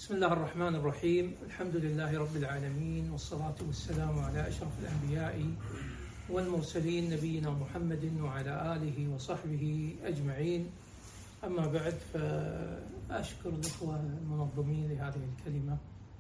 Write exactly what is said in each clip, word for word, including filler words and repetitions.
بسم الله الرحمن الرحيم. الحمد لله رب العالمين، والصلاة والسلام على أشرف الأنبياء والمرسلين نبينا محمد وعلى آله وصحبه أجمعين. أما بعد، فأشكر الأخوة المنظمين لهذه الكلمة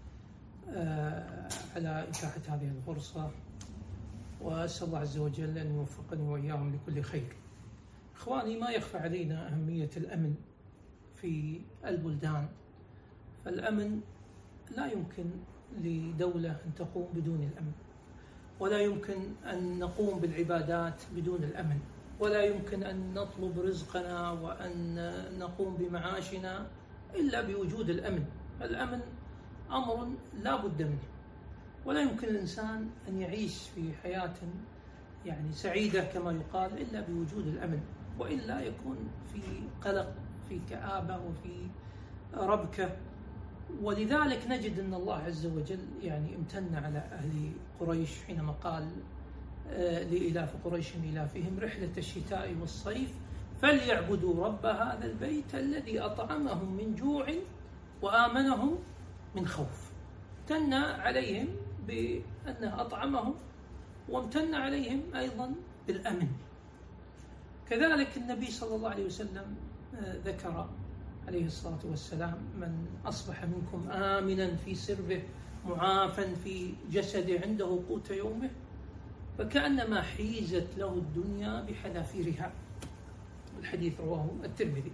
على إتاحة هذه الفرصة، وأسأل الله عز وجل أن يوفقني وإياهم لكل خير. إخواني، ما يخفى علينا أهمية الأمن في البلدان. فالأمن لا يمكن لدولة أن تقوم بدون الأمن، ولا يمكن أن نقوم بالعبادات بدون الأمن، ولا يمكن أن نطلب رزقنا وأن نقوم بمعاشنا إلا بوجود الأمن. الأمن أمر لا بد منه، ولا يمكن الإنسان أن يعيش في حياة يعني سعيدة كما يقال إلا بوجود الأمن، وإلا يكون في قلق، في كآبة، وفي ربكة. ولذلك نجد أن الله عز وجل يعني امتن على أهل قريش حينما قال لإلاف قريش إلافهم رحلة الشتاء والصيف فليعبدوا رب هذا البيت الذي أطعمهم من جوع وآمنهم من خوف. امتن عليهم بأنه أطعمهم، وامتن عليهم أيضا بالأمن. كذلك النبي صلى الله عليه وسلم ذكر عليه الصلاة والسلام: من أصبح منكم آمنا في سربه معافا في جسده عنده قوت يومه فكأنما حيزت له الدنيا بحذافيرها. الحديث رواه الترمذي.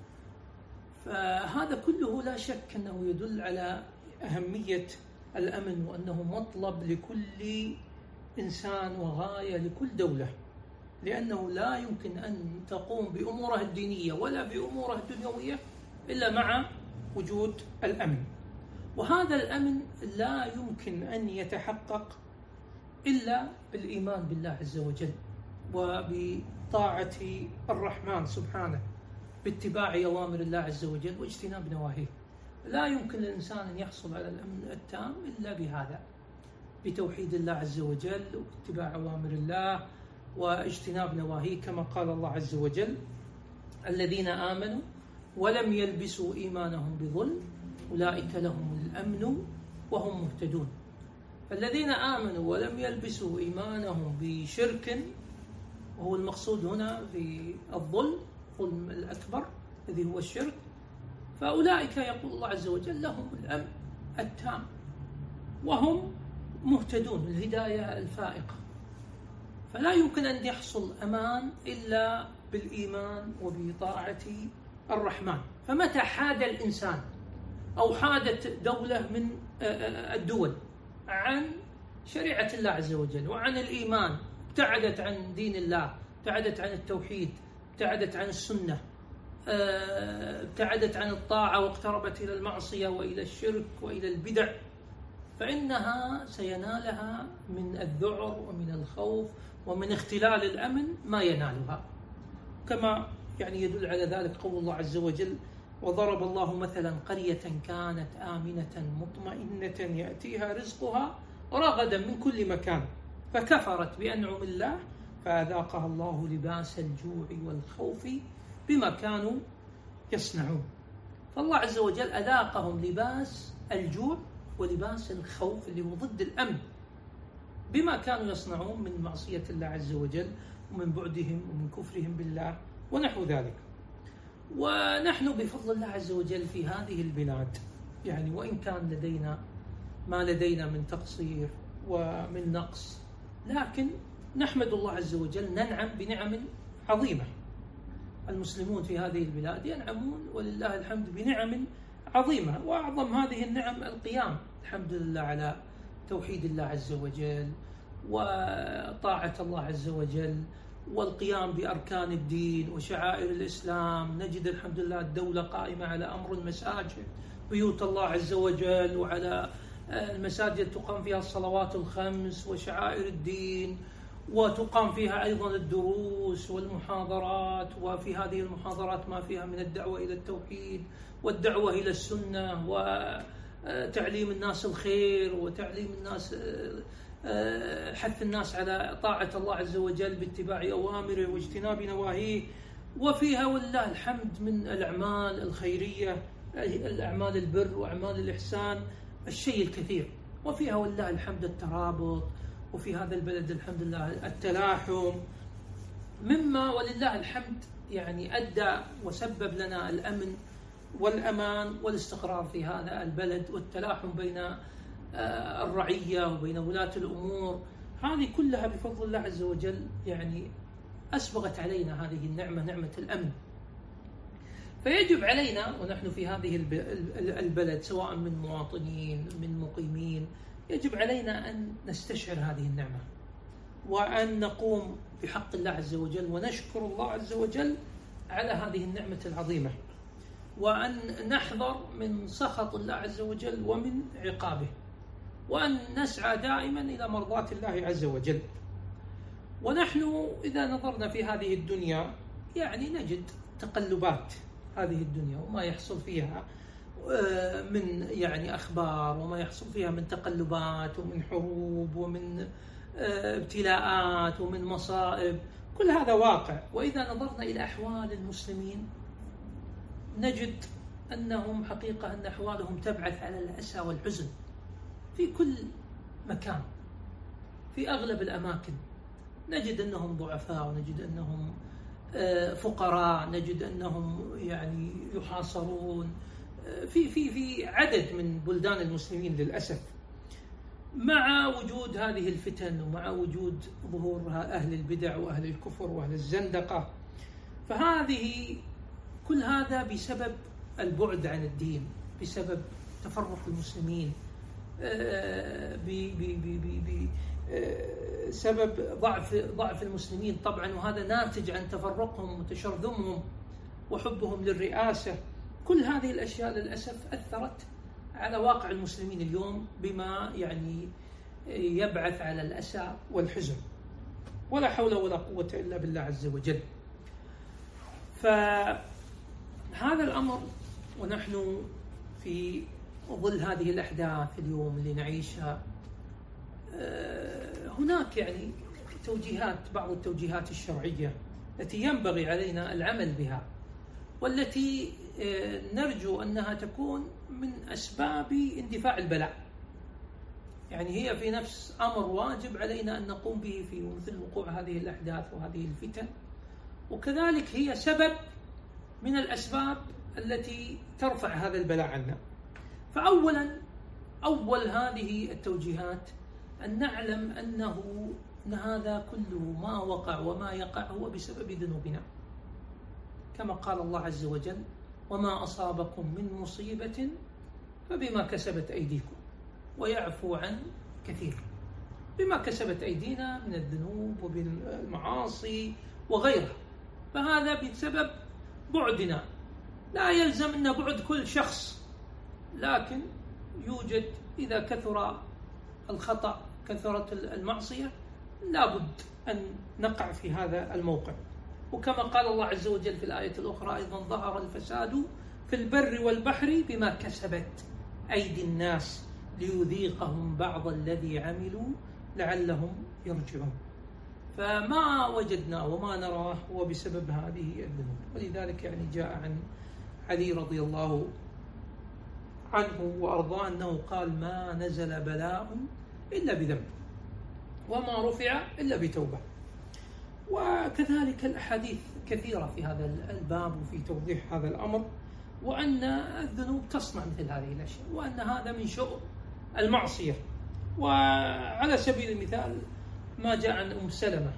فهذا كله لا شك أنه يدل على أهمية الأمن، وأنه مطلب لكل إنسان وغاية لكل دولة، لأنه لا يمكن أن تقوم بأمورها الدينية ولا بأمورها الدنيوية إلا مع وجود الأمن. وهذا الأمن لا يمكن أن يتحقق إلا بالإيمان بالله عز وجل، وبطاعة الرحمن سبحانه، باتباع أوامر الله عز وجل واجتناب نواهيه. لا يمكن للإنسان أن يحصل على الأمن التام إلا بهذا، بتوحيد الله عز وجل واتباع أوامر الله واجتناب نواهيه، كما قال الله عز وجل: الذين آمنوا ولم يلبسوا إيمانهم بظلم أولئك لهم الأمن وهم مهتدون. فالذين آمنوا ولم يلبسوا إيمانهم بشرك، وهو المقصود هنا في الظلم، الظلم الأكبر الذي هو الشرك، فأولئك يقول الله عز وجل لهم الأمن التام وهم مهتدون، الهداية الفائقة. فلا يمكن أن يحصل أمان إلا بالإيمان وبطاعة الرحمن. فمتى حاد الإنسان أو حادت دولة من الدول عن شريعة الله عز وجل وعن الإيمان، ابتعدت عن دين الله، ابتعدت عن التوحيد، ابتعدت عن السنة، ابتعدت عن الطاعة، واقتربت إلى المعصية وإلى الشرك وإلى البدع، فإنها سينالها من الذعر ومن الخوف ومن اختلال الأمن ما ينالها. كما يعني يدل على ذلك قول الله عز وجل: وضرب الله مثلا قرية كانت آمنة مطمئنة يأتيها رزقها رغدا من كل مكان فكفرت بأنعم الله فأذاقها الله لباس الجوع والخوف بما كانوا يصنعون. فالله عز وجل أذاقهم لباس الجوع ولباس الخوف اللي هو ضد الأمن بما كانوا يصنعون من معصية الله عز وجل ومن بعدهم ومن كفرهم بالله ونحو ذلك. ونحن بفضل الله عز وجل في هذه البلاد، يعني وإن كان لدينا ما لدينا من تقصير ومن نقص، لكن نحمد الله عز وجل، ننعم بنعم عظيمة. المسلمون في هذه البلاد ينعمون ولله الحمد بنعم عظيمة، وأعظم هذه النعم القيام الحمد لله على توحيد الله عز وجل وطاعة الله عز وجل والقيام بأركان الدين وشعائر الإسلام. نجد الحمد لله الدولة قائمة على أمر المساجد، بيوت الله عز وجل، وعلى المساجد تقام فيها الصلوات الخمس وشعائر الدين، وتقام فيها أيضا الدروس والمحاضرات، وفي هذه المحاضرات ما فيها من الدعوة إلى التوحيد والدعوة إلى السنة وتعليم الناس الخير وتعليم الناس، حث الناس على طاعة الله عز وجل باتباع أوامره واجتناب نواهيه. وفيها ولله الحمد من الأعمال الخيرية الأعمال البر وأعمال الإحسان الشيء الكثير، وفيها والله الحمد الترابط، وفي هذا البلد الحمد لله التلاحم، مما ولله الحمد يعني أدى وسبب لنا الأمن والأمان والاستقرار في هذا البلد، والتلاحم بين الرعية وبين ولاة الأمور. هذه كلها بفضل الله عز وجل يعني أسبغت علينا هذه النعمة، نعمة الأمن. فيجب علينا ونحن في هذه البلد سواء من مواطنين من مقيمين، يجب علينا أن نستشعر هذه النعمة، وأن نقوم بحق الله عز وجل ونشكر الله عز وجل على هذه النعمة العظيمة، وأن نحذر من سخط الله عز وجل ومن عقابه، وأن نسعى دائما إلى مرضاة الله عز وجل. ونحن إذا نظرنا في هذه الدنيا يعني نجد تقلبات هذه الدنيا وما يحصل فيها من يعني أخبار، وما يحصل فيها من تقلبات ومن حروب ومن ابتلاءات ومن مصائب، كل هذا واقع. وإذا نظرنا إلى أحوال المسلمين نجد أنهم حقيقة أن أحوالهم تبعث على الأسى والحزن في كل مكان، في أغلب الأماكن نجد أنهم ضعفاء، ونجد أنهم فقراء، نجد أنهم يعني يحاصرون في في في عدد من بلدان المسلمين للأسف، مع وجود هذه الفتن ومع وجود ظهور أهل البدع وأهل الكفر وأهل الزندقة. فهذه كل هذا بسبب البعد عن الدين، بسبب تفرق المسلمين، بسبب ضعف ضعف المسلمين طبعا، وهذا ناتج عن تفرقهم وتشرذمهم وحبهم للرئاسة. كل هذه الأشياء للأسف أثرت على واقع المسلمين اليوم بما يعني يبعث على الأسى والحزن، ولا حول ولا قوة إلا بالله عز وجل. فهذا الأمر ونحن في ظل هذه الأحداث اليوم اللي نعيشها، هناك يعني توجيهات، بعض التوجيهات الشرعية التي ينبغي علينا العمل بها، والتي نرجو أنها تكون من أسباب اندفاع البلاء. يعني هي في نفس أمر واجب علينا أن نقوم به في مثل وقوع هذه الأحداث وهذه الفتن، وكذلك هي سبب من الأسباب التي ترفع هذا البلاء عنا. فأولا أول هذه التوجيهات أن نعلم أنه أن هذا كله ما وقع وما يقع هو بسبب ذنوبنا، كما قال الله عز وجل: وما أصابكم من مصيبة فبما كسبت أيديكم ويعفو عن كثير. بما كسبت أيدينا من الذنوب وبالمعاصي وغيرها، فهذا بسبب بعدنا. لا يلزم أن بعد كل شخص، لكن يوجد إذا كثر الخطأ كثرت المعصية لابد أن نقع في هذا الموقع. وكما قال الله عز وجل في الآية الأخرى أيضا: ظهر الفساد في البر والبحر بما كسبت أيدي الناس ليذيقهم بعض الذي عملوا لعلهم يرجعون. فما وجدنا وما نراه هو بسبب هذه الذنوب. ولذلك يعني جاء عن علي رضي الله عنه وأرضاه أنه قال: ما نزل بلاء إلا بذنب، وما رفع إلا بتوبة. وكذلك الأحاديث كثيرة في هذا الباب وفي توضيح هذا الأمر، وأن الذنوب تصنع مثل هذه الأشياء، وأن هذا من شؤم المعصية. وعلى سبيل المثال ما جاء عن أم سلمة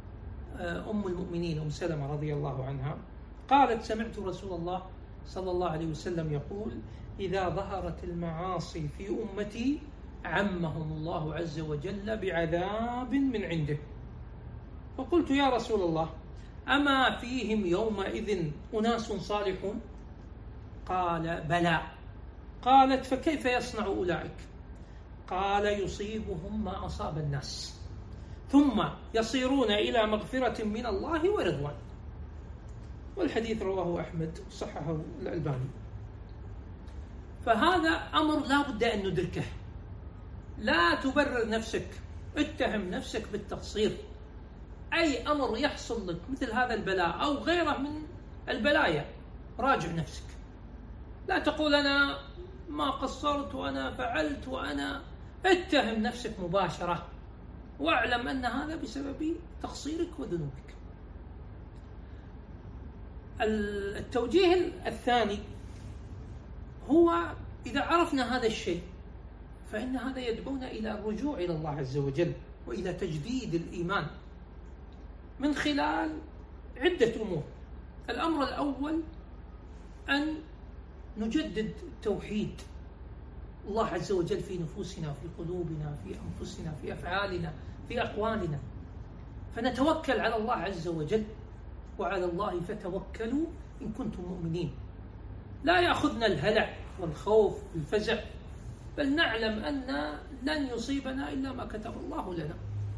أم المؤمنين أم سلمة رضي الله عنها قالت: سمعت رسول الله صلى الله عليه وسلم يقول: إذا ظهرت المعاصي في أمتي عمهم الله عز وجل بعذاب من عنده. فقلت: يا رسول الله، أما فيهم يومئذ أناس صالحون؟ قال: بلى. قالت: فكيف يصنع أولئك؟ قال: يصيبهم ما أصاب الناس، ثم يصيرون إلى مغفرة من الله ورضوان. والحديث رواه أحمد صححه الألباني. فهذا أمر لا بد أن ندركه. لا تبرر نفسك، اتهم نفسك بالتقصير. أي أمر يحصل لك مثل هذا البلاء أو غيره من البلايا راجع نفسك، لا تقول أنا ما قصرت وأنا فعلت وأنا، اتهم نفسك مباشرة واعلم أن هذا بسبب تقصيرك وذنوبك. التوجيه الثاني هو إذا عرفنا هذا الشيء فإن هذا يدعونا إلى الرجوع إلى الله عز وجل وإلى تجديد الإيمان من خلال عدة أمور. الأمر الأول أن نجدد توحيد الله عز وجل في نفوسنا، في قلوبنا، في أنفسنا، في أفعالنا، في أقوالنا، فنتوكل على الله عز وجل، وعلى الله فتوكلوا إن كنتم مؤمنين. لا يأخذنا الهلع والخوف والفزع، بل نعلم أن لن يصيبنا إلا ما كتب الله لنا،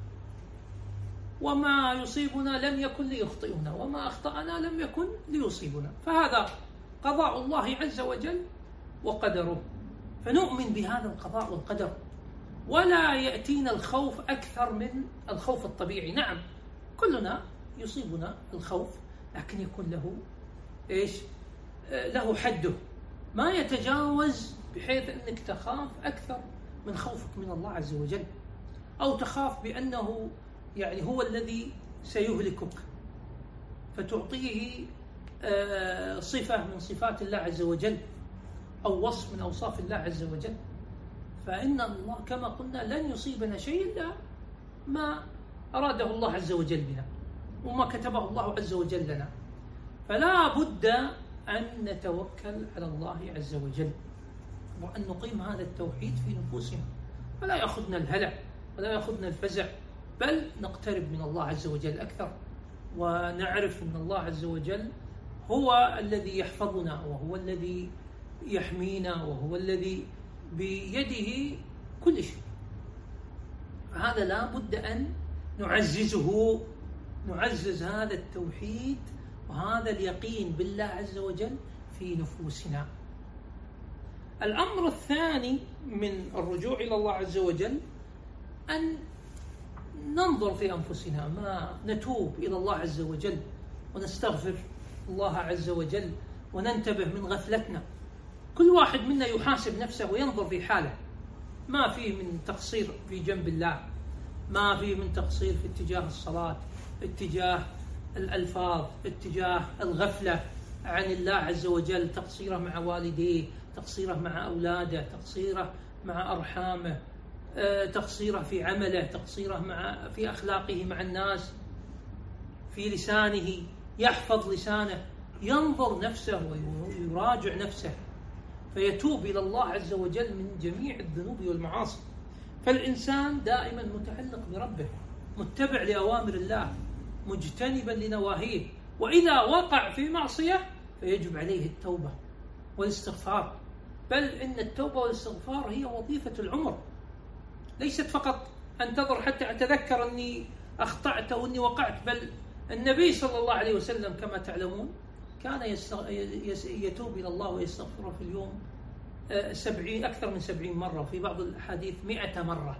وما يصيبنا لم يكن ليخطئنا، وما أخطأنا لم يكن ليصيبنا، فهذا قضاء الله عز وجل وقدره، فنؤمن بهذا القضاء والقدر، ولا يأتينا الخوف أكثر من الخوف الطبيعي. نعم كلنا يصيبنا الخوف، لكن يكون له إيش؟ له حده، ما يتجاوز بحيث أنك تخاف أكثر من خوفك من الله عز وجل، أو تخاف بأنه يعني هو الذي سيهلكك فتعطيه صفة من صفات الله عز وجل أو وصف من أوصاف الله عز وجل. فإن الله كما قلنا لن يصيبنا شيء إلا ما أراده الله عز وجل بنا وما كتبه الله عز وجل لنا، فلا بد أن نتوكل على الله عز وجل وأن نقيم هذا التوحيد في نفوسنا، فلا يأخذنا الهلع ولا يأخذنا الفزع، بل نقترب من الله عز وجل أكثر، ونعرف أن الله عز وجل هو الذي يحفظنا، وهو الذي يحمينا، وهو الذي بيده كل شيء. هذا لا بد أن نعززه، نعزز هذا التوحيد وهذا اليقين بالله عز وجل في نفوسنا. الأمر الثاني من الرجوع إلى الله عز وجل أن ننظر في أنفسنا، ما نتوب إلى الله عز وجل ونستغفر الله عز وجل وننتبه من غفلتنا. كل واحد منا يحاسب نفسه وينظر في حاله، ما فيه من تقصير في جنب الله، ما فيه من تقصير في اتجاه الصلاة، اتجاه الألفاظ، اتجاه الغفلة عن الله عز وجل، تقصيره مع والديه، تقصيره مع أولاده، تقصيره مع أرحامه، تقصيره في عمله، تقصيره مع في أخلاقه مع الناس، في لسانه، يحفظ لسانه، ينظر نفسه ويراجع نفسه فيتوب إلى الله عز وجل من جميع الذنوب والمعاصي. فالإنسان دائما متعلق بربه، متبع لأوامر الله، مجتنبا لنواهيه، وإذا وقع في معصية فيجب عليه التوبة والاستغفار، بل إن التوبة والاستغفار هي وظيفة العمر، ليست فقط أنتظر حتى أتذكر أني أخطأت أو أني وقعت، بل النبي صلى الله عليه وسلم كما تعلمون كان يتوب إلى الله ويستغفر في اليوم سبعين أكثر من سبعين مرة، وفي بعض الحديث مئة مرة.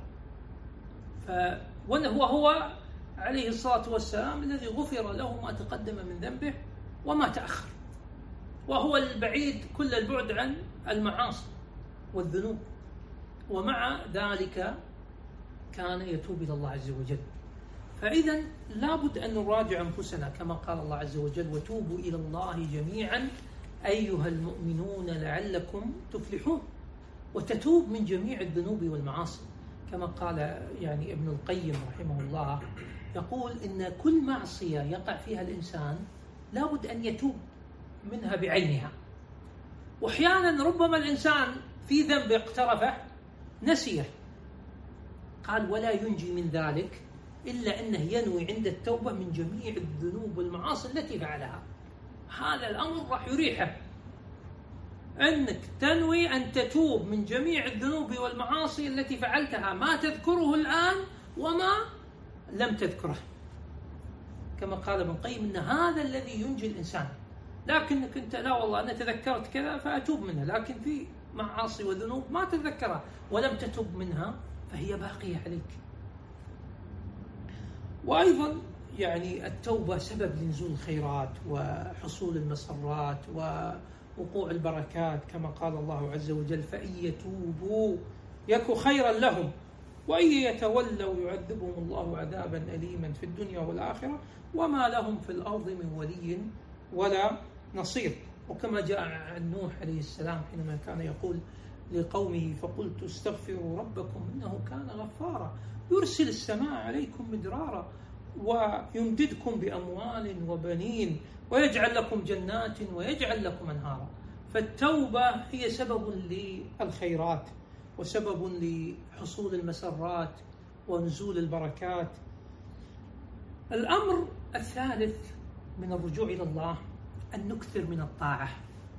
وهو هو عليه الصلاة والسلام الذي غفر له ما تقدم من ذنبه وما تأخر، وهو البعيد كل البعد عن المعاصي والذنوب، ومع ذلك كان يتوب إلى الله عز وجل. فإذا لابد أن نراجع أنفسنا كما قال الله عز وجل: وتوبوا إلى الله جميعا أيها المؤمنون لعلكم تفلحون، وتتوب من جميع الذنوب والمعاصي، كما قال يعني ابن القيم رحمه الله، يقول إن كل معصية يقع فيها الإنسان لابد أن يتوب منها بعينها، وأحيانا ربما الإنسان في ذنب اقترفه نسيه، قال: ولا ينجي من ذلك إلا أنه ينوي عند التوبة من جميع الذنوب والمعاصي التي فعلها. هذا الأمر راح يريحه، أنك تنوي أن تتوب من جميع الذنوب والمعاصي التي فعلتها، ما تذكره الآن وما لم تذكره، كما قال ابن القيم إن هذا الذي ينجي الإنسان. لكنك أنت لا والله أنا تذكرت كذا فأتوب منها، لكن في معاصي وذنوب ما تذكرها ولم تتوب منها فهي باقية عليك. وأيضا يعني التوبة سبب لنزول الخيرات وحصول المسرات وقوع البركات كما قال الله عز وجل: فإن يتوبوا يك خيرا لهم وإن يتولوا يعذبهم الله عذابا أليما في الدنيا والآخرة وما لهم في الأرض من ولي ولا نصير. وكما جاء عن نوح عليه السلام حينما كان يقول لقومه: فقلت استغفروا ربكم إنه كان غفارا يرسل السماء عليكم مدرارا ويمددكم بأموال وبنين ويجعل لكم جنات ويجعل لكم أنهارا. فالتوبة هي سبب للخيرات وسبب لحصول المسرات ونزول البركات. الأمر الثالث من الرجوع إلى الله أن نكثر من الطاعة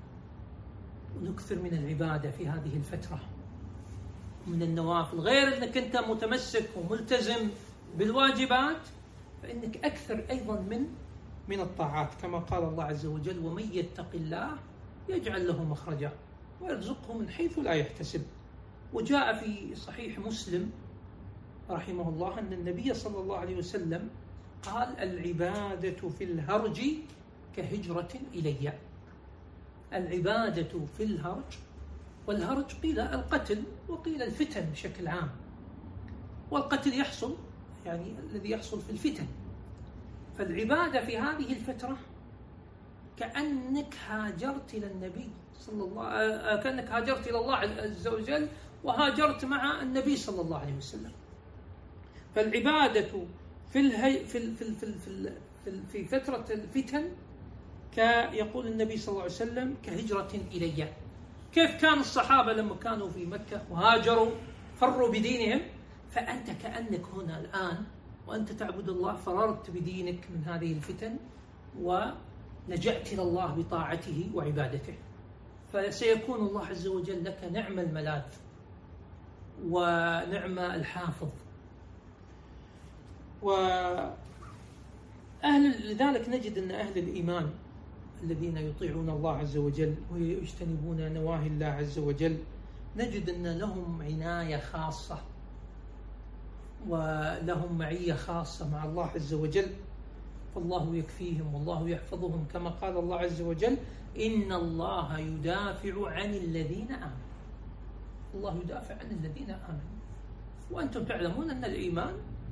ونكثر من العبادة في هذه الفترة من النوافل، غير أنك أنت متمسك وملتزم بالواجبات، فإنك أكثر أيضا من من الطاعات كما قال الله عز وجل: ومن يتق الله يجعل له مخرجا ويرزقه من حيث لا يحتسب. وجاء في صحيح مسلم رحمه الله أن النبي صلى الله عليه وسلم قال: العبادة في الهرج كهجرة إلي. العبادة في الهرج، والهرج قيل القتل وقيل الفتن بشكل عام، والقتل يحصل يعني الذي يحصل في الفتن. فالعبادة في هذه الفترة كأنك هاجرت إلى النبي صلى الله كأنك هاجرت إلى الله عز وجل وهاجرت مع النبي صلى الله عليه وسلم. فالعبادة في الهي في ال... في ال... في ال... في, ال... في, ال... في فترة الفتن كيقول النبي صلى الله عليه وسلم كهجرة إلي. كيف كان الصحابة لما كانوا في مكة وهاجروا فروا بدينهم، فأنت كأنك هنا الآن وأنت تعبد الله فررت بدينك من هذه الفتن ولجأت إلى الله بطاعته وعبادته، فسيكون الله عز وجل لك نعم الملاذ ونعم الحافظ. وأهل لذلك نجد أن أهل الإيمان الذين يطيعون الله عز وجل ويجتنبون نواهي الله عز وجل نجد أن لهم عناية خاصة ولهم معية خاصة مع الله عز وجل، فالله يكفيهم والله يحفظهم كما قال الله عز وجل: إن الله يدافع عن الذين آمنوا. الله يدافع عن الذين آمنوا. وأنتم تعلمون أن الإيمان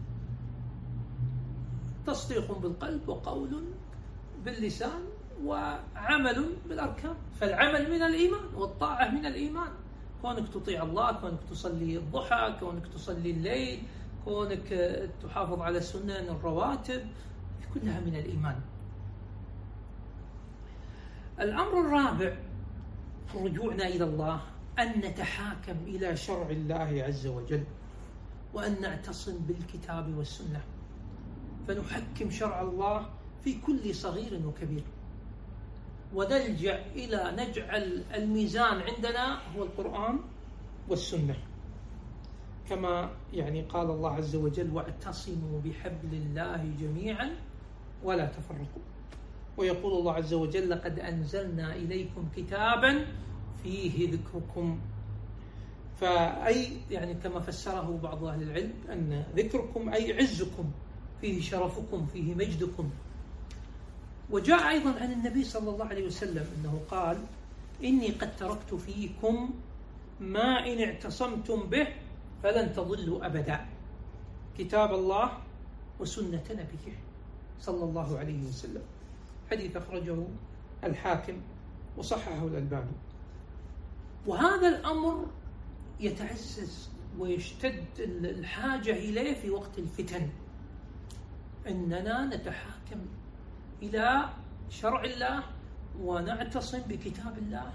تصديق بالقلب وقول باللسان وعمل بالأركان. فالعمل من الإيمان والطاعة من الإيمان، كونك تطيع الله، كونك تصلي الضحى، كونك تصلي الليل، كونك تحافظ على سنن الرواتب، كلها من الإيمان. الأمر الرابع في رجوعنا إلى الله أن نتحاكم إلى شرع الله عز وجل وأن نعتصم بالكتاب والسنة، فنحكم شرع الله في كل صغير وكبير، ونلجأ إلى نجعل الميزان عندنا هو القرآن والسنة، كما يعني قال الله عز وجل: واعتصموا بحبل الله جميعا ولا تفرقوا. ويقول الله عز وجل: لقد أنزلنا إليكم كتابا فيه ذكركم. فأي يعني كما فسره بعض أهل العلم أن ذكركم أي عزكم، فيه شرفكم، فيه مجدكم. وجاء أيضا عن النبي صلى الله عليه وسلم أنه قال: إني قد تركت فيكم ما إن اعتصمتم به فلن تضلوا أبدا، كتاب الله وسنة نبيه صلى الله عليه وسلم. حديث أخرجه الحاكم وصححه الألباني. وهذا الأمر يتعزز ويشتد الحاجة إليه في وقت الفتن، أننا نتحاكم إلى شرع الله ونعتصم بكتاب الله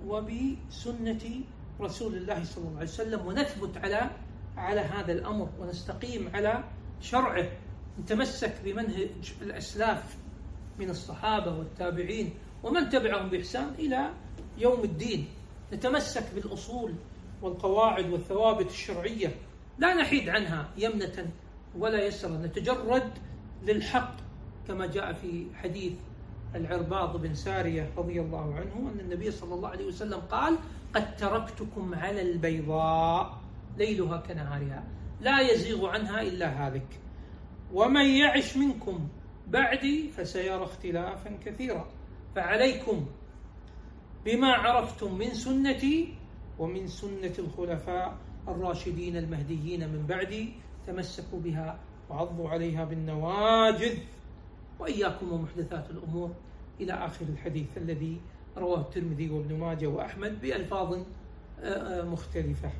وبسنة رسول الله صلى الله عليه وسلم، ونثبت على على هذا الأمر ونستقيم على شرعه، نتمسك بمنهج الأسلاف من الصحابة والتابعين ومن تبعهم بإحسان إلى يوم الدين، نتمسك بالأصول والقواعد والثوابت الشرعية لا نحيد عنها يمنة ولا يسرا، نتجرد للحق كما جاء في حديث العرباض بن سارية رضي الله عنه أن النبي صلى الله عليه وسلم قال: قد تركتكم على البيضاء ليلها كنهارها لا يزيغ عنها إلا هالك، ومن يعش منكم بعدي فسيرى اختلافا كثيرا، فعليكم بما عرفتم من سنتي ومن سنة الخلفاء الراشدين المهديين من بعدي، تمسكوا بها وعضوا عليها بالنواجذ، وإياكم ومحدثات الأمور، إلى آخر الحديث الذي رواه الترمذي وابن ماجه وأحمد بألفاظ مختلفة.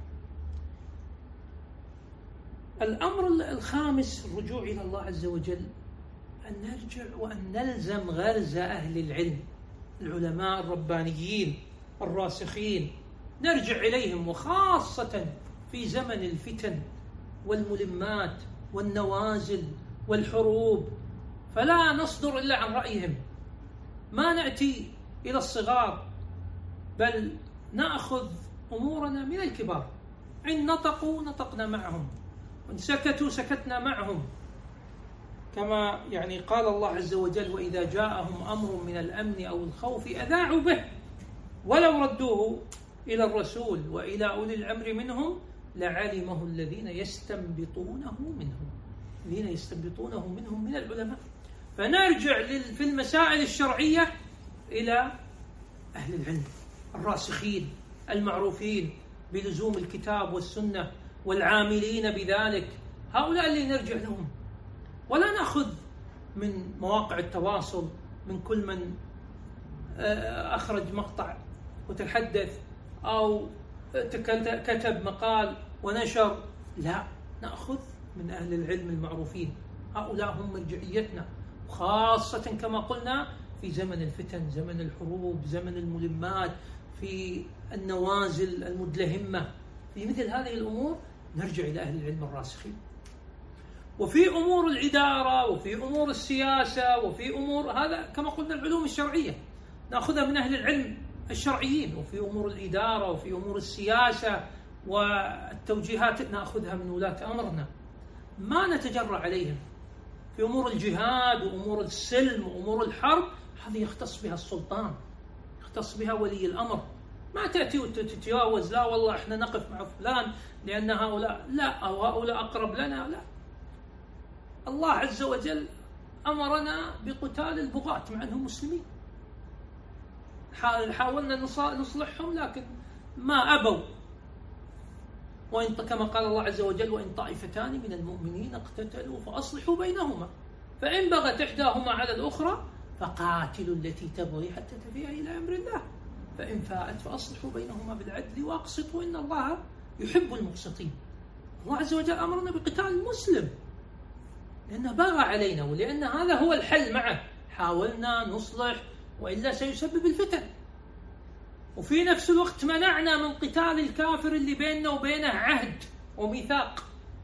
الأمر الخامس الرجوع إلى الله عز وجل، أن نرجع وأن نلزم غرز أهل العلم، العلماء الربانيين الراسخين، نرجع إليهم، وخاصة في زمن الفتن والملمات والنوازل والحروب، فلا نصدر إلا عن رأيهم، ما نأتي إلى الصغار، بل نأخذ أمورنا من الكبار. إن نطقوا نطقنا معهم، وإن سكتوا سكتنا معهم، كما يعني قال الله عز وجل: وإذا جاءهم أمر من الأمن أو الخوف أذاعوا به ولو ردوه إلى الرسول وإلى أولي الأمر منهم لعلمه الذين يستنبطونه منهم الذين يستنبطونه منهم من العلماء. فنرجع في المسائل الشرعية إلى أهل العلم الراسخين المعروفين بلزوم الكتاب والسنة والعاملين بذلك، هؤلاء اللي نرجع لهم، ولا نأخذ من مواقع التواصل من كل من أخرج مقطع وتحدث أو كتب مقال ونشر، لا، نأخذ من أهل العلم المعروفين، هؤلاء هم مرجعيتنا، خاصة كما قلنا في زمن الفتن، زمن الحروب، زمن الملمات، في النوازل المدلهمة، في مثل هذه الأمور نرجع إلى أهل العلم الراسخين. وفي أمور الإدارة وفي أمور السياسة وفي أمور هذا كما قلنا العلوم الشرعية نأخذها من أهل العلم الشرعيين، وفي أمور الإدارة وفي أمور السياسة والتوجيهات نأخذها من ولاة أمرنا، ما نتجرأ عليهم. في أمور الجهاد وأمور السلم وأمور الحرب هذه يختص بها السلطان، يختص بها ولي الأمر، ما تأتي وتتجاوز، لا والله احنا نقف مع فلان لأن هؤلاء لا، أو هؤلاء أقرب لنا، لا. الله عز وجل أمرنا بقتال البغاة مع أنهم مسلمين، حاولنا نصلحهم لكن ما أبوا، وإن كما قال الله عز وجل: وإن طائفتان من المؤمنين اقتتلوا فأصلحوا بينهما فإن بغت إحداهما على الأخرى فقاتلوا التي تبغي حتى تفيء إلى أمر الله فإن فاءت فأصلحوا بينهما بالعدل وأقسطوا إن الله يحب المقسطين. الله عز وجل أمرنا بقتال المسلم لأنه بغى علينا، ولأن هذا هو الحل معه، حاولنا نصلح وإلا سيسبب الفتن. وفي نفس الوقت منعنا من قتال الكافر اللي بيننا وبينه عهد وميثاق.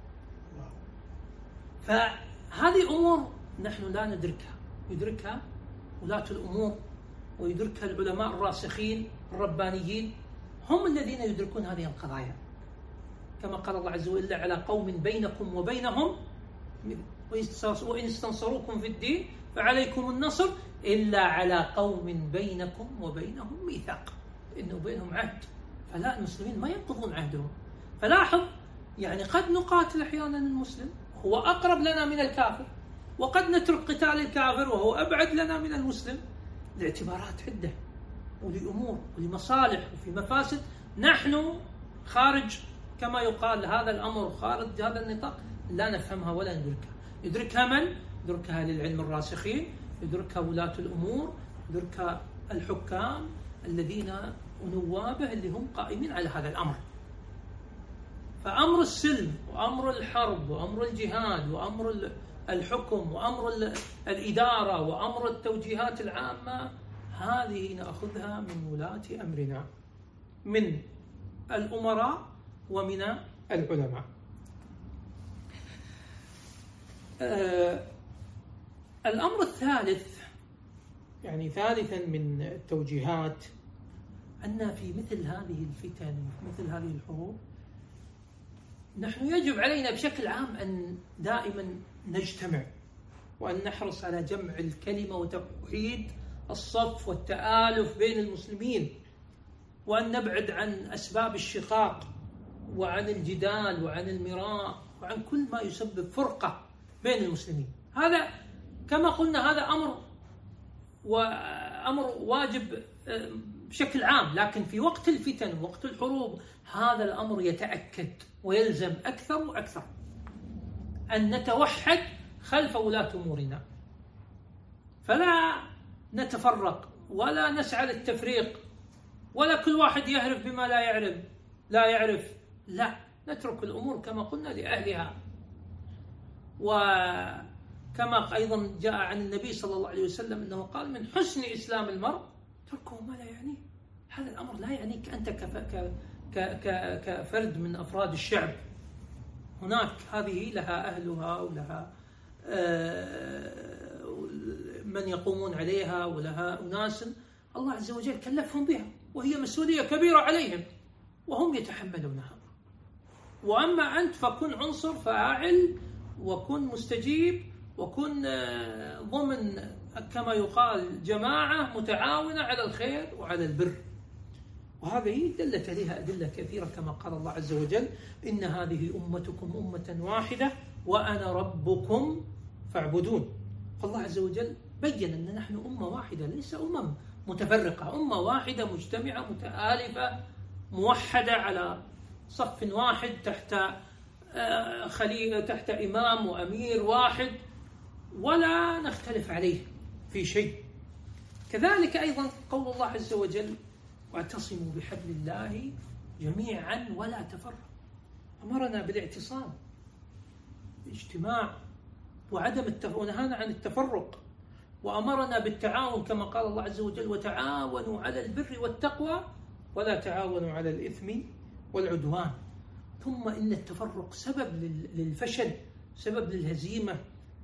فهذه أمور نحن لا ندركها، يدركها ولاة الأمور ويدركها العلماء الراسخين الربانيين، هم الذين يدركون هذه القضايا، كما قال الله عز وجل: على قوم بينكم وبينهم وإن استنصروكم في الدين فعليكم النصر إلا على قوم بينكم وبينهم ميثاق، إنه بينهم عهد، فلا المسلمين ما ينقضون عهدهم. فلاحظ يعني قد نقاتل أحيانا المسلم هو أقرب لنا من الكافر، وقد نترك قتال الكافر وهو أبعد لنا من المسلم، لاعتبارات عدة ولأمور ولمصالح وفي مفاسد نحن خارج كما يقال هذا الأمر، خارج هذا النطاق لا نفهمها ولا ندركها. يدركها من؟ يدركها للعلم الراسخين، يدركها ولاة الأمور، يدركها الحكام الذين ونوابه اللي هم قائمين على هذا الأمر. فأمر السلم وأمر الحرب وأمر الجهاد وأمر الحكم وأمر الإدارة وأمر التوجيهات العامة هذه نأخذها من ولاة أمرنا، من الأمراء ومن العلماء. آه الأمر الثالث، يعني ثالثا من التوجيهات، أن في مثل هذه الفتن وفي مثل هذه الحروب نحن يجب علينا بشكل عام أن دائما نجتمع وأن نحرص على جمع الكلمة وتوحيد الصف والتآلف بين المسلمين، وأن نبعد عن أسباب الشقاق وعن الجدال وعن المراء وعن كل ما يسبب فرقة بين المسلمين. هذا كما قلنا هذا أمر وأمر واجب بشكل عام، لكن في وقت الفتن ووقت الحروب هذا الأمر يتأكد ويلزم أكثر وأكثر أن نتوحد خلف ولاة أمورنا، فلا نتفرق ولا نسعى للتفريق ولا كل واحد يهرب بما لا يعرف لا يعرف لا، نترك الأمور كما قلنا لأهلها. وكما أيضا جاء عن النبي صلى الله عليه وسلم أنه قال: من حسن إسلام المرء تركه ما لا يعنيه. هذا الأمر لا يعنيك أنت كفرد من أفراد الشعب، هناك هذه لها أهلها ولها من يقومون عليها ولها أناس الله عز وجل كلفهم بها، وهي مسؤولية كبيرة عليهم وهم يتحملونها. وأما أنت فكن عنصر فاعل وكن مستجيب وكن ضمن كما يقال جماعة متعاونة على الخير وعلى البر. وهذه دلت عليها أدلة كثيرة كما قال الله عز وجل: إن هذه أمتكم أمة واحدة وأنا ربكم فاعبدون. فالله عز وجل بيّن أن نحن أمة واحدة، ليس أمم متفرقة، أمة واحدة مجتمعة متآلفة موحدة على صف واحد تحت خليفة، تحت إمام وأمير واحد ولا نختلف عليه في شيء. كذلك أيضا قول الله عز وجل: واعتصموا بحبل الله جميعا ولا تفرقوا. أمرنا بالاعتصام، الاجتماع وعدم التفرق، ونهانا عن التفرق، وأمرنا بالتعاون كما قال الله عز وجل: وتعاونوا على البر والتقوى ولا تعاونوا على الإثم والعدوان. ثم إن التفرق سبب للفشل، سبب للهزيمة.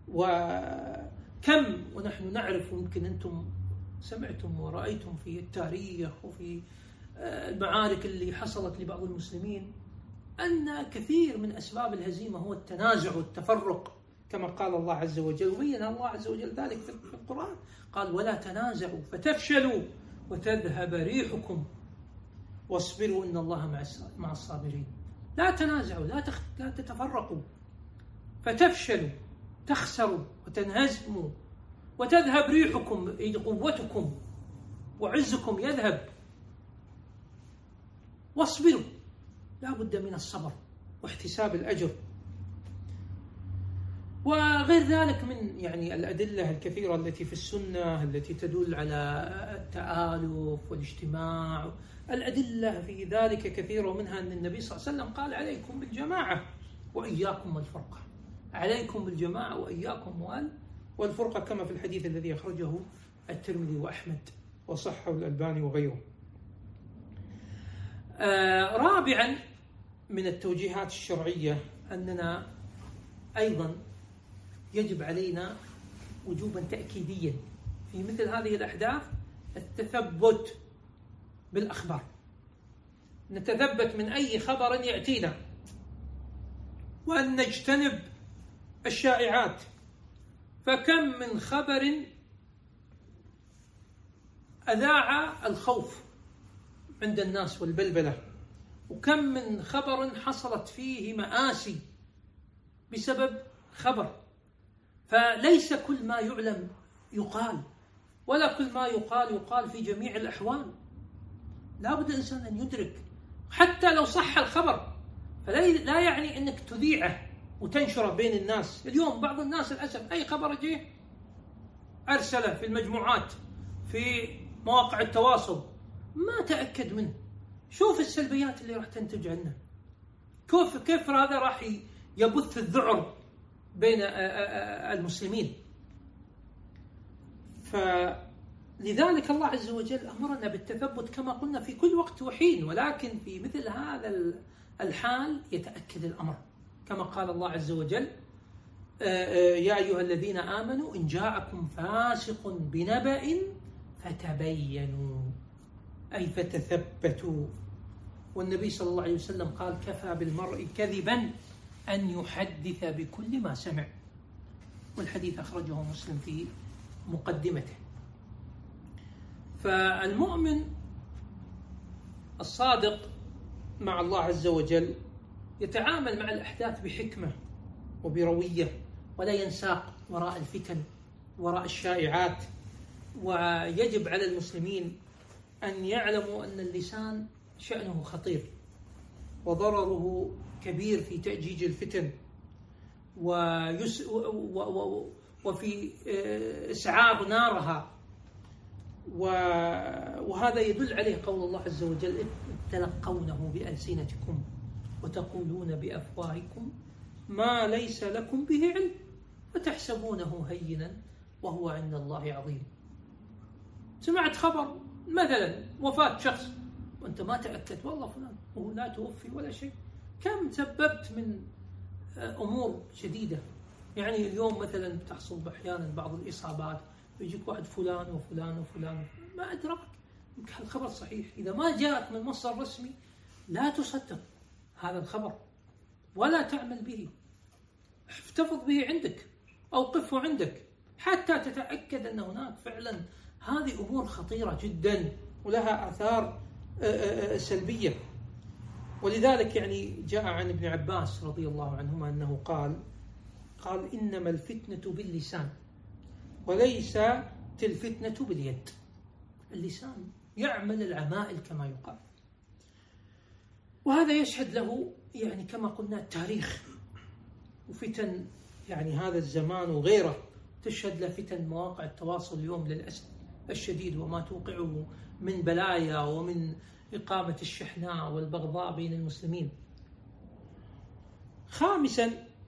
وكم ونحن نعرف، ويمكن أنتم سمعتم ورأيتم في التاريخ وفي المعارك اللي حصلت لبعض المسلمين أن كثير من أسباب الهزيمة هو التنازع والتفرق كما قال الله عز وجل، وبين الله عز وجل ذلك في القرآن، قال: ولا تنازعوا فتفشلوا وتذهب ريحكم واصبروا إن الله مع الصابرين. لا تنازعوا، لا, تخ... لا تتفرقوا فتفشلوا، تخسروا وتنهزموا وتذهب ريحكم، أي قوتكم وعزكم يذهب. واصبروا، لا بد من الصبر واحتساب الأجر. وغير ذلك من يعني الأدلة الكثيرة التي في السنة التي تدل على التآلف والاجتماع. الأدلة في ذلك كثيرة، ومنها أن النبي صلى الله عليه وسلم قال: عليكم بالجماعة وإياكم والفرقة. عليكم بالجماعة وإياكم والفرقة، كما في الحديث الذي أخرجه الترمذي وأحمد وصححه الألباني وغيره. آه رابعا من التوجيهات الشرعية أننا أيضا يجب علينا وجوبا تأكيديا في مثل هذه الأحداث التثبت بالأخبار، نتثبت من أي خبر يأتينا، وأن نجتنب الشائعات. فكم من خبر أذاع الخوف عند الناس والبلبلة، وكم من خبر حصلت فيه مآسي بسبب خبر. فليس كل ما يعلم يقال، ولا كل ما يقال يقال في جميع الأحوال. لا بد الإنسان أن يدرك حتى لو صح الخبر، فلا يعني أنك تذيعه وتنشره بين الناس. اليوم بعض الناس للأسف أي خبر جه أرسله في المجموعات في مواقع التواصل، ما تأكد منه. شوف السلبيات اللي راح تنتج عنه، كيف كيف هذا راح يبث الذعر بين المسلمين. فلذلك الله عز وجل أمرنا بالتثبت كما قلنا في كل وقت وحين، ولكن في مثل هذا الحال يتأكد الأمر كما قال الله عز وجل: يا أيها الذين آمنوا إن جاءكم فاسق بنبأ فتبينوا، أي فتثبتوا. والنبي صلى الله عليه وسلم قال: كفى بالمرء كذبا أن يحدث بكل ما سمع. والحديث أخرجه مسلم في مقدمته. فالمؤمن الصادق مع الله عز وجل يتعامل مع الأحداث بحكمة وبروية، ولا ينساق وراء الفتن وراء الشائعات. ويجب على المسلمين أن يعلموا أن اللسان شأنه خطير وضرره كبير في تأجيج الفتن ويس وفي إسعار نارها، وهذا يدل عليه قول الله عز وجل: تلقونه بألسنتكم وتقولون بأفواهكم ما ليس لكم به علم وتحسبونه هينا وهو عند الله عظيم. سمعت خبر مثلا وفاة شخص وأنت ما تأكد والله فلان وهو لا توفي ولا شيء، كم سببت من أمور شديدة. يعني اليوم مثلا تحصل أحيانا بعض الإصابات، يجيك واحد فلان وفلان وفلان ما أدرك الخبر صحيح، إذا ما جاءت من مصدر رسمي لا تصدق هذا الخبر ولا تعمل به، احتفظ به عندك، أوقفه عندك حتى تتأكد أن هناك فعلا هذه أمور خطيرة جدا ولها آثار سلبية. ولذلك يعني جاء عن ابن عباس رضي الله عنهما أنه قال قال إنما الفتنة باللسان وليست الفتنة باليد. اللسان يعمل العمائل كما يقال، وهذا يشهد له يعني كما قلنا التاريخ وفتن يعني هذا الزمان وغيره، تشهد له فتن مواقع التواصل اليوم للأسف الشديد وما توقعه من بلايا ومن إقامة الشحناء والبغضاء بين المسلمين. خامسا،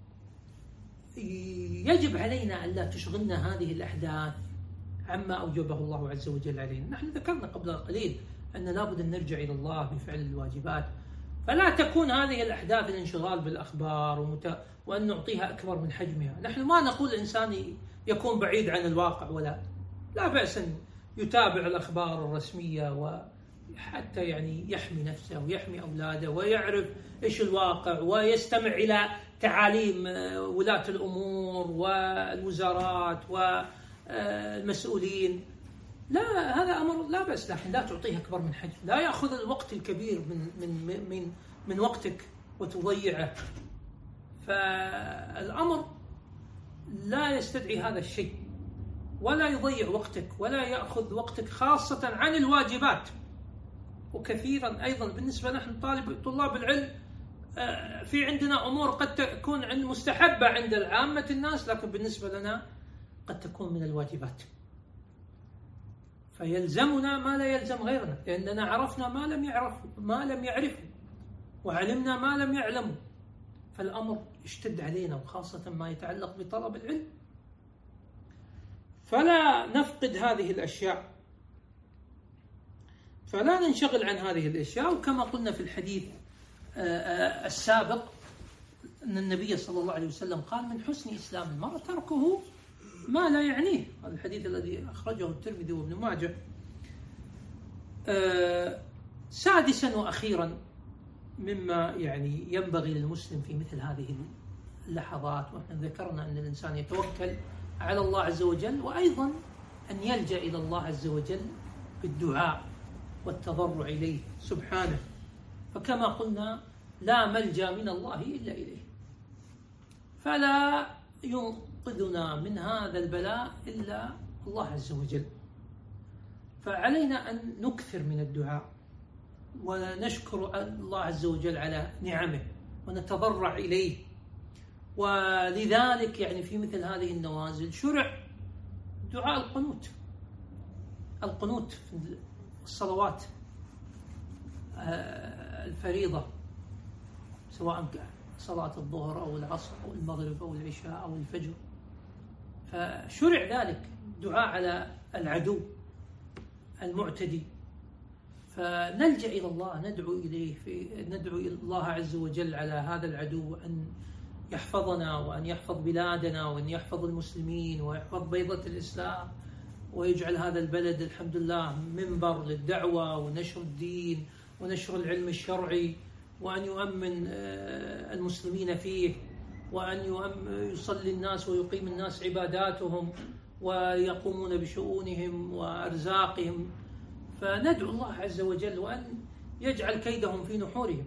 يجب علينا ألا تشغلنا هذه الأحداث عما أوجبه الله عز وجل علينا. نحن ذكرنا قبل قليل أن لابد أن نرجع إلى الله بفعل الواجبات، فلا تكون هذه الأحداث الانشغال بالأخبار ومت... وأن نعطيها أكبر من حجمها. نحن ما نقول الإنسان يكون بعيد عن الواقع، ولا لا بأس أن يتابع الأخبار الرسمية وحتى يعني يحمي نفسه ويحمي أولاده ويعرف إيش الواقع ويستمع إلى تعاليم ولاة الأمور والوزارات والمسؤولين. لا، هذا أمر لا بأس، لكن لا تعطيه أكبر من حجم، لا يأخذ الوقت الكبير من من من من وقتك وتضيعه. فالأمر لا يستدعي هذا الشيء، ولا يضيع وقتك ولا يأخذ وقتك خاصة عن الواجبات. وكثيرا أيضا بالنسبة نحن طالب طلاب العلم في عندنا أمور قد تكون عند مستحبة عند عامة الناس، لكن بالنسبة لنا قد تكون من الواجبات، فيلزمنا ما لا يلزم غيرنا، لأننا عرفنا ما لم يعرف ما لم يعرفه وعلمنا ما لم يعلمه. فالأمر يشتد علينا، وخاصة ما يتعلق بطلب العلم، فلا نفقد هذه الأشياء، فلا ننشغل عن هذه الأشياء. وكما قلنا في الحديث السابق أن النبي صلى الله عليه وسلم قال: من حسن إسلام المرء تركه ما لا يعنيه. هذا الحديث الذي أخرجه الترمذي وابن ماجه. سادسا وأخيرا مما يعني ينبغي للمسلم في مثل هذه اللحظات، ونحن ذكرنا أن الإنسان يتوكل على الله عز وجل، وأيضا أن يلجأ إلى الله عز وجل بالدعاء والتضرع إليه سبحانه. فكما قلنا لا ملجأ من الله إلا إليه، فلا ينقذنا من هذا البلاء إلا الله عز وجل. فعلينا أن نكثر من الدعاء ونشكر الله عز وجل على نعمه ونتضرع إليه. ولذلك يعني في مثل هذه النوازل شرع دعاء القنوت القنوت في الصلوات الفريضة، سواء صلاة الظهر أو العصر أو المغرب أو العشاء أو الفجر. فشرع ذلك دعاء على العدو المعتدي، فنلجأ إلى الله، ندعو إليه في ندعو إلى الله عز وجل على هذا العدو أن يحفظنا وأن يحفظ بلادنا وأن يحفظ المسلمين ويحفظ بيضة الإسلام، ويجعل هذا البلد الحمد لله منبر للدعوة ونشر الدين ونشر العلم الشرعي، وأن يؤمن المسلمين فيه، وأن يصلي الناس ويقيم الناس عباداتهم ويقومون بشؤونهم وأرزاقهم. فندعو الله عز وجل وأن يجعل كيدهم في نحورهم،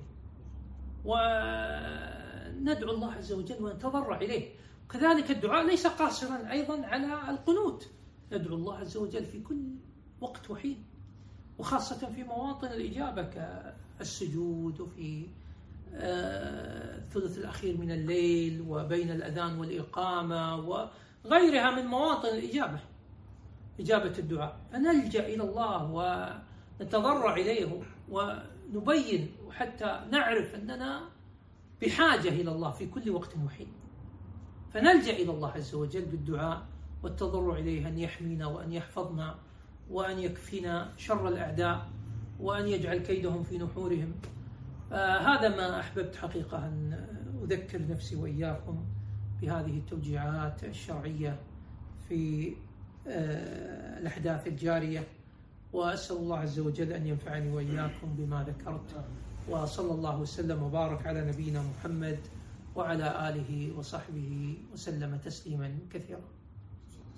وندعو الله عز وجل ونتضرع إليه. وكذلك الدعاء ليس قاصرا أيضا على القنوت، ندعو الله عز وجل في كل وقت وحين، وخاصة في مواطن الإجابة كالسجود وفي الثلث الأخير من الليل وبين الأذان والإقامة وغيرها من مواطن الإجابة، إجابة الدعاء. فنلجأ إلى الله ونتضرع إليه ونبين حتى نعرف أننا بحاجة إلى الله في كل وقت وحين، فنلجأ إلى الله عز وجل بالدعاء والتضرع إليه أن يحمينا وأن يحفظنا وأن يكفينا شر الأعداء وأن يجعل كيدهم في نحورهم. هذا ما أحببت حقيقة أن أذكر نفسي وإياكم بهذه التوجيهات الشرعية في الأحداث الجارية، وأسأل الله عز وجل أن ينفعني وإياكم بما ذكرت، وصلى الله وسلم وبارك على نبينا محمد وعلى آله وصحبه وسلم تسليما كثيرا.